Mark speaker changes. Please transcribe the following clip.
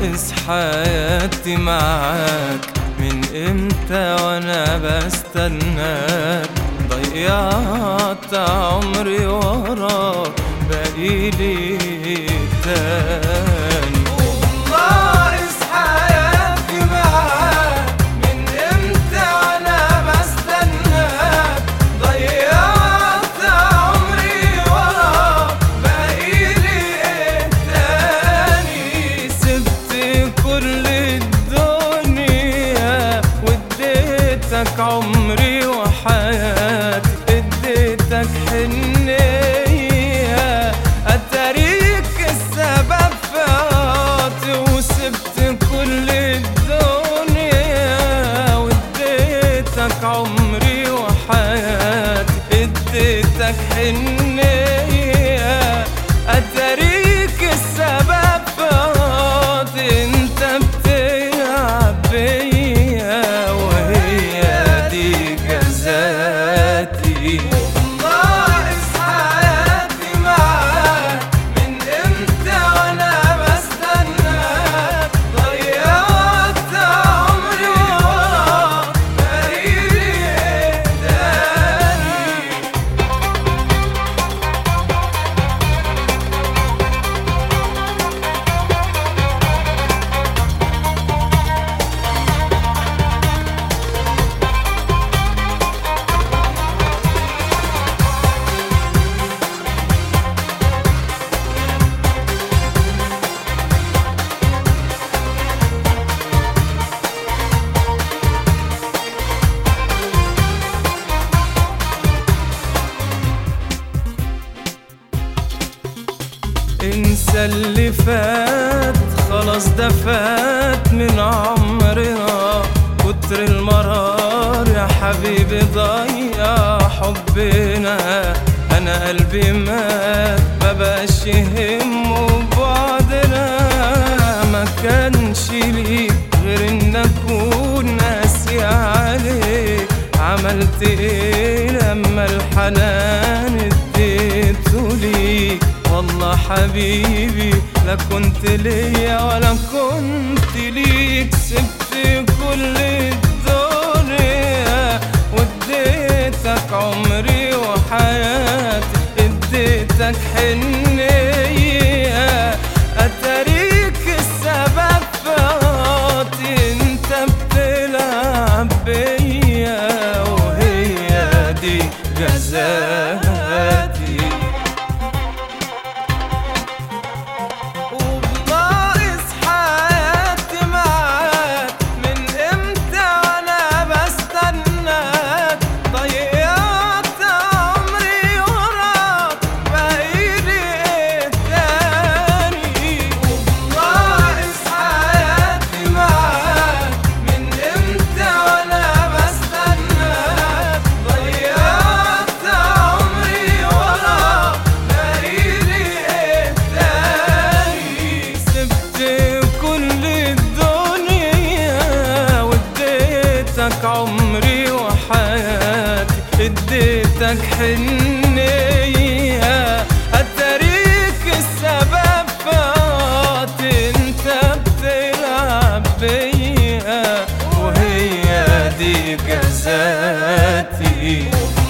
Speaker 1: ناقص حياتي معاك، من امتى وانا بستناك، ضيعت عمري وراك بقيلي تاني. ناقص حياتي معاك، من امتى وانا بستناك، ضيعت عمري وراك بقيلي تاني. سبت كل الدنيا واديتك عمري وحياتي، اديتك حنية اتاريك السبب في عاطي. وسبت كل الدنيا واديتك عمري وحياتي، اديتك حنية اتاريك السبب في عاطي. انت بتلعب بيا وهي دي جزاتي. ناقص حياتي معاك، من امتى وانا بستناك، ضيعت عمري وراك بقيلي تاني. انسى اللي فات خلاص، ده فات من عمرنا. كتر المرار يا حبيبي ضيع حبنا. انا قلبي مات مبقاش يهمه بعدنا. ما كانش ليك غير ان اكون قاسي عليك. عملت ايه لما الحنان اديته ليك؟ والله حبيبي لا كنت ليا ولا كنت ليك. سبت كل الدنيا واديتك عمري وحياتي، اديتك حنية اتاريك السبب في عاطي. انت بتلعب بيا وهي دي جزاتي. وبناقص حياتي معاك، من امتى وانا بستناك، ضيعت عمري وراك بقيلي تاني. وبناقص حياتي معاك، من امتى وانا بستناك، ضيعت عمري وراك بقيلي تاني. سبت كل الدنيا واديتك عمري وحياتي، اديتك حنية اتاريك السبب في عاطي. انت بتلعب بيا وهي دي جزاتي.